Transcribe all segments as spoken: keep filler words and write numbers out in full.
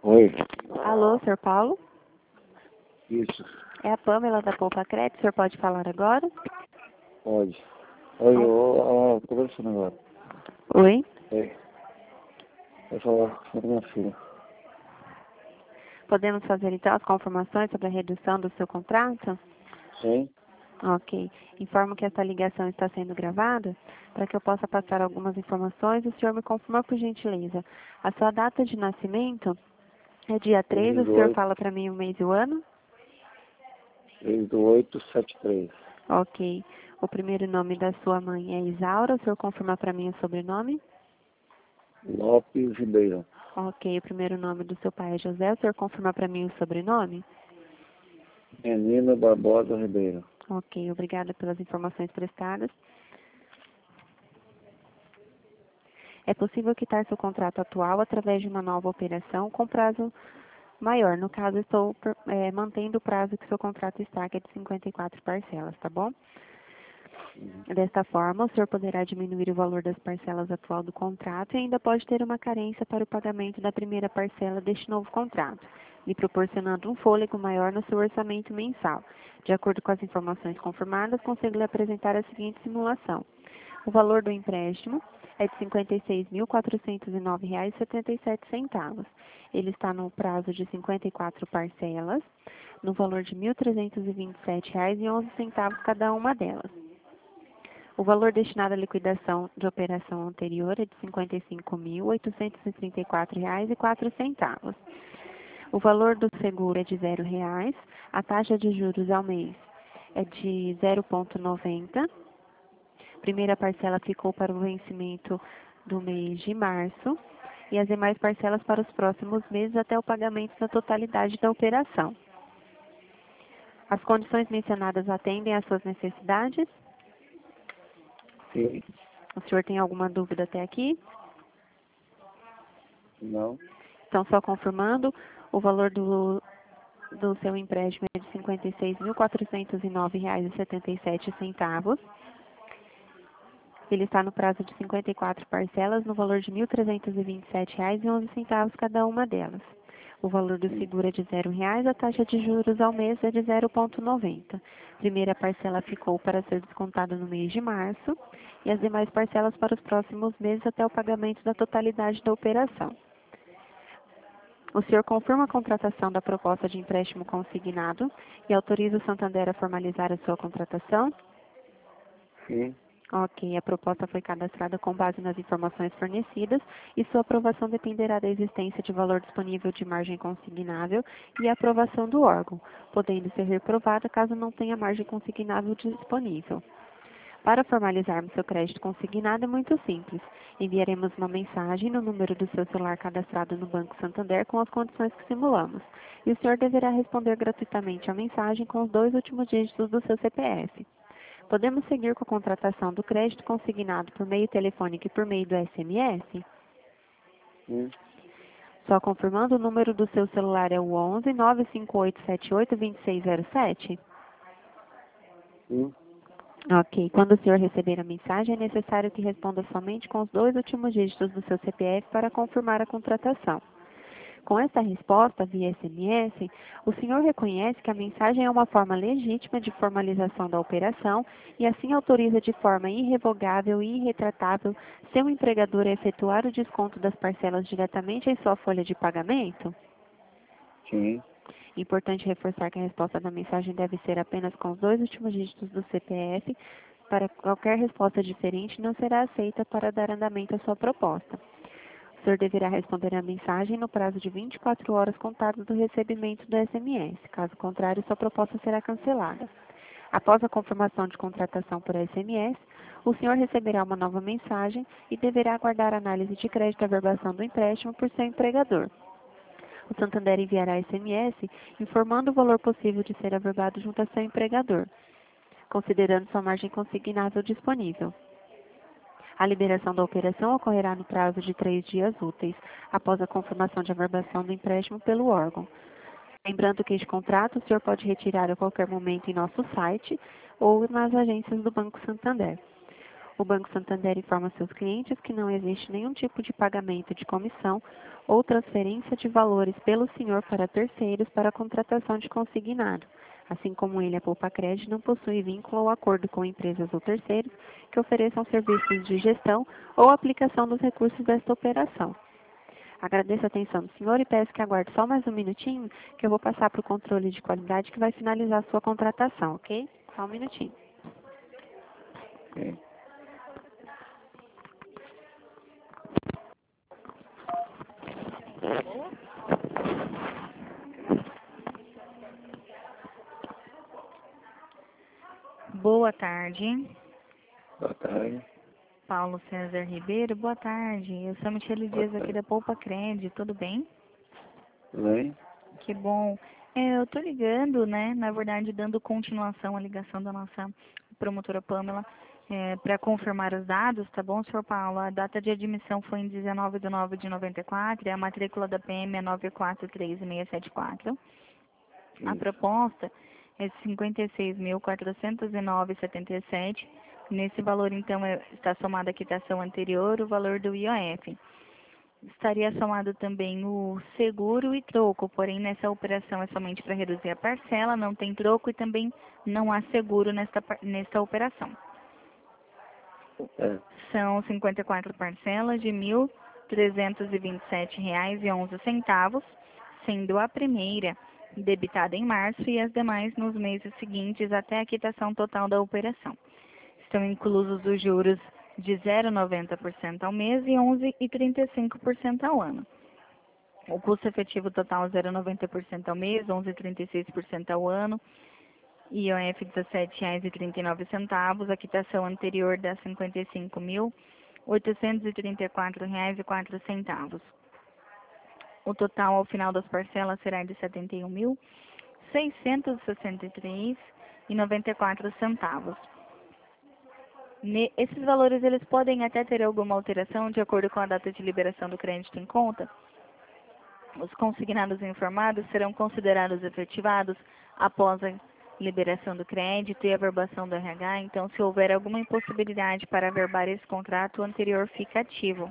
Oi, Alô, senhor Paulo? isso, É a Pamela da Poupa Crédito. O senhor pode falar agora? pode. Oi, eu estou conversando agora. Oi? Oi, eu falar sobre minha filha. Podemos fazer então as confirmações sobre a redução do seu contrato? Sim, Ok. Informo que essa ligação está sendo gravada. Para que eu possa passar algumas informações, o senhor me confirma por gentileza. A sua data de nascimento é dia três, três o do senhor oito, fala para mim o mês e o ano? três do oito, sete três. Ok. O primeiro nome da sua mãe é Isaura, o senhor confirma para mim o sobrenome? Lopes Ribeiro. Ok. O primeiro nome do seu pai é José, o senhor confirma para mim o sobrenome? Menino Barbosa Ribeiro. Ok, obrigada pelas informações prestadas. É possível quitar seu contrato atual através de uma nova operação com prazo maior. No caso, estou é, mantendo o prazo que seu contrato está, que é de cinquenta e quatro parcelas, tá bom? Desta forma, o senhor poderá diminuir o valor das parcelas atual do contrato e ainda pode ter uma carência para o pagamento da primeira parcela deste novo contrato, lhe proporcionando um fôlego maior no seu orçamento mensal. De acordo com as informações confirmadas, consigo lhe apresentar a seguinte simulação. O valor do empréstimo é de cinquenta e seis mil, quatrocentos e nove reais e setenta e sete centavos. Ele está no prazo de cinquenta e quatro parcelas, no valor de mil trezentos e vinte e sete reais e onze centavos cada uma delas. O valor destinado à liquidação de operação anterior é de cinquenta e cinco mil, oitocentos e trinta e quatro reais e quatro centavos. O valor do seguro é de zero reais. A taxa de juros ao mês é de zero vírgula noventa. Primeira parcela ficou para o vencimento do mês de março e as demais parcelas para os próximos meses até o pagamento da totalidade da operação. As condições mencionadas atendem às suas necessidades? Sim, O senhor tem alguma dúvida até aqui? não, Então, só confirmando, o valor do, do seu empréstimo é de cinquenta e seis mil, quatrocentos e nove reais e setenta e sete centavos. Ele está no prazo de cinquenta e quatro parcelas, no valor de mil trezentos e vinte e sete reais e onze centavos cada uma delas. O valor do seguro é de zero reais, a taxa de juros ao mês é de zero vírgula noventa. Primeira parcela ficou para ser descontada no mês de março e as demais parcelas para os próximos meses até o pagamento da totalidade da operação. O senhor confirma a contratação da proposta de empréstimo consignado e autoriza o Santander a formalizar a sua contratação? sim, Ok, a proposta foi cadastrada com base nas informações fornecidas e sua aprovação dependerá da existência de valor disponível de margem consignável e a aprovação do órgão, podendo ser reprovada caso não tenha margem consignável disponível. Para formalizarmos seu crédito consignado é muito simples. Enviaremos uma mensagem no número do seu celular cadastrado no Banco Santander com as condições que simulamos. E o senhor deverá responder gratuitamente a mensagem com os dois últimos dígitos do seu C P F. Podemos seguir com a contratação do crédito consignado por meio telefônico e por meio do S M S? sim, Só confirmando, o número do seu celular é o onze, nove cinco oito sete oito, dois seis zero sete? sim. Ok. Quando o senhor receber a mensagem, é necessário que responda somente com os dois últimos dígitos do seu C P F para confirmar a contratação. Com esta resposta via S M S, o senhor reconhece que a mensagem é uma forma legítima de formalização da operação e assim autoriza de forma irrevogável e irretratável seu empregador a efetuar o desconto das parcelas diretamente em sua folha de pagamento? Sim. Importante reforçar que a resposta da mensagem deve ser apenas com os dois últimos dígitos do C P F. Para qualquer resposta diferente, não será aceita para dar andamento à sua proposta. O senhor deverá responder a mensagem no prazo de vinte e quatro horas contadas do recebimento do S M S. Caso contrário, sua proposta será cancelada. Após a confirmação de contratação por S M S, o senhor receberá uma nova mensagem e deverá aguardar a análise de crédito e averbação do empréstimo por seu empregador. O Santander enviará S M S informando o valor possível de ser averbado junto a seu empregador, considerando sua margem consignável disponível. A liberação da operação ocorrerá no prazo de três dias úteis, após a confirmação de averbação do empréstimo pelo órgão. Lembrando que este contrato o senhor pode retirar a qualquer momento em nosso site ou nas agências do Banco Santander. O Banco Santander informa seus clientes que não existe nenhum tipo de pagamento de comissão ou transferência de valores pelo senhor para terceiros para a contratação de consignado. Assim como ele, a Poupa Cred não possui vínculo ou acordo com empresas ou terceiros que ofereçam serviços de gestão ou aplicação dos recursos desta operação. Agradeço a atenção do senhor e peço que aguarde só mais um minutinho, que eu vou passar para o controle de qualidade que vai finalizar a sua contratação, ok? Só um minutinho. Ok. Boa tarde, Boa tarde. Paulo César Ribeiro. Boa tarde, eu sou Michele Boa Dias aqui tarde. da Poupa Cred, tudo bem? Tudo bem? Que bom. É, eu tô ligando, né, na verdade, dando continuação à ligação da nossa promotora Pamela, é, para confirmar os dados, tá bom, senhor Paulo? A data de admissão foi em dezenove de nove de noventa e quatro e a matrícula da P M é nove quatro três seis sete quatro. A Isso. proposta é de cinquenta e seis mil quatrocentos e nove vírgula setenta e sete. Nesse valor, então, é- está somada a quitação anterior, o valor do I O F. Estaria somado também o seguro e troco, porém nessa operação é somente para reduzir a parcela, não tem troco e também não há seguro nesta, par- nesta operação. É. São cinquenta e quatro parcelas de mil trezentos e vinte e sete reais e onze centavos, sendo a primeira debitada em março e as demais nos meses seguintes até a quitação total da operação. Estão inclusos os juros de zero vírgula noventa por cento ao mês e onze vírgula trinta e cinco por cento ao ano. O custo efetivo total zero vírgula noventa por cento ao mês, onze vírgula trinta e seis por cento ao ano, I O F dezessete reais e trinta e nove centavos, a quitação anterior dá cinquenta e cinco mil oitocentos e trinta e quatro reais e quatro centavos. O total ao final das parcelas será de setenta e um mil seiscentos e sessenta e três reais e noventa e quatro centavos. Ne- Esses valores eles podem até ter alguma alteração de acordo com a data de liberação do crédito em conta. Os consignados informados serão considerados efetivados após a liberação do crédito e a verbação do R H, então se houver alguma impossibilidade para averbar esse contrato, o anterior fica ativo.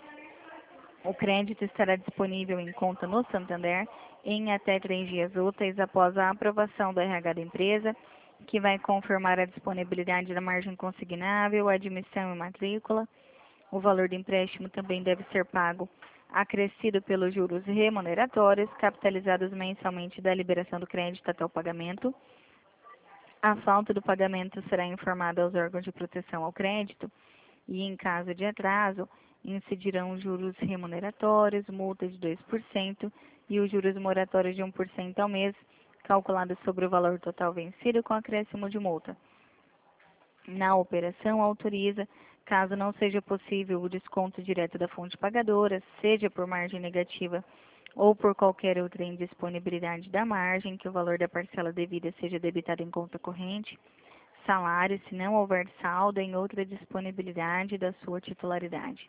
O crédito estará disponível em conta no Santander em até três dias úteis após a aprovação do R H da empresa, que vai confirmar a disponibilidade da margem consignável, admissão e matrícula. O valor do empréstimo também deve ser pago acrescido pelos juros remuneratórios, capitalizados mensalmente da liberação do crédito até o pagamento. A falta do pagamento será informada aos órgãos de proteção ao crédito e, em caso de atraso, incidirão os juros remuneratórios, multa de dois por cento e os juros moratórios de um por cento ao mês, calculados sobre o valor total vencido com acréscimo de multa. Na operação, autoriza, caso não seja possível o desconto direto da fonte pagadora, seja por margem negativa ou por qualquer outra indisponibilidade da margem, que o valor da parcela devida seja debitado em conta corrente, salário, se não houver saldo em outra disponibilidade da sua titularidade.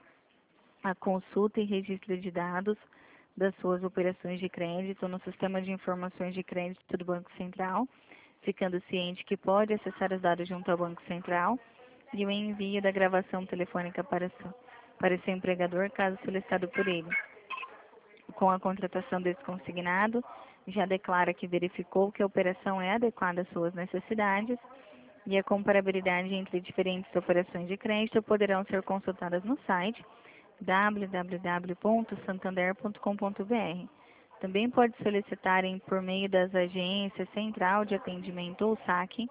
A consulta e registro de dados das suas operações de crédito no Sistema de Informações de Crédito do Banco Central, ficando ciente que pode acessar os dados junto ao Banco Central, e o envio da gravação telefônica para, seu, para seu empregador, caso solicitado por ele. Com a contratação desse consignado, já declara que verificou que a operação é adequada às suas necessidades e a comparabilidade entre diferentes operações de crédito poderão ser consultadas no site w w w ponto santander ponto com ponto b r. Também pode solicitarem por meio das agências Central de Atendimento ou SAC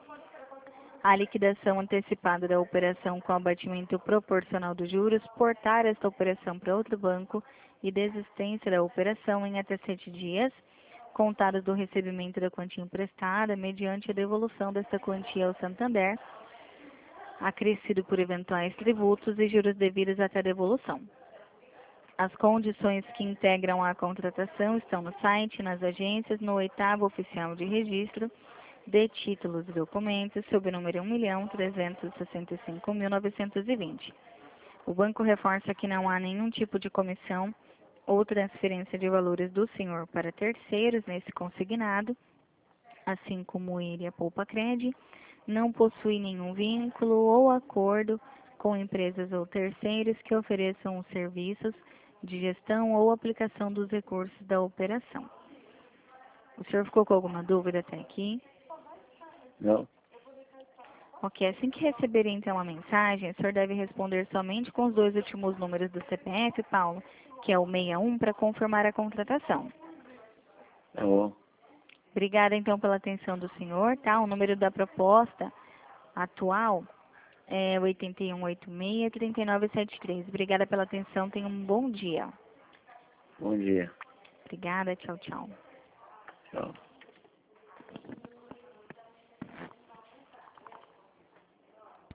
a liquidação antecipada da operação com abatimento proporcional dos juros, portar esta operação para outro banco e desistência da operação em até sete dias, contados do recebimento da quantia emprestada, mediante a devolução desta quantia ao Santander, acrescido por eventuais tributos e juros devidos até a devolução. As condições que integram a contratação estão no site, nas agências, no oitavo oficial de registro de títulos e documentos, sob o número um milhão trezentos e sessenta e cinco mil novecentos e vinte. O banco reforça que não há nenhum tipo de comissão ou transferência de valores do senhor para terceiros nesse consignado, assim como ele e a Poupa Cred, não possui nenhum vínculo ou acordo com empresas ou terceiros que ofereçam os serviços de gestão ou aplicação dos recursos da operação. O senhor ficou com alguma dúvida até aqui? Não. Ok, assim que receber então a mensagem, o senhor deve responder somente com os dois últimos números do C P F, Paulo, que é o sessenta e um, para confirmar a contratação. Tá bom. Obrigada então pela atenção do senhor, tá? O número da proposta atual é oito um oito seis, três nove sete três. Obrigada pela atenção, tenha um bom dia. Bom dia. Obrigada, tchau, tchau. Tchau.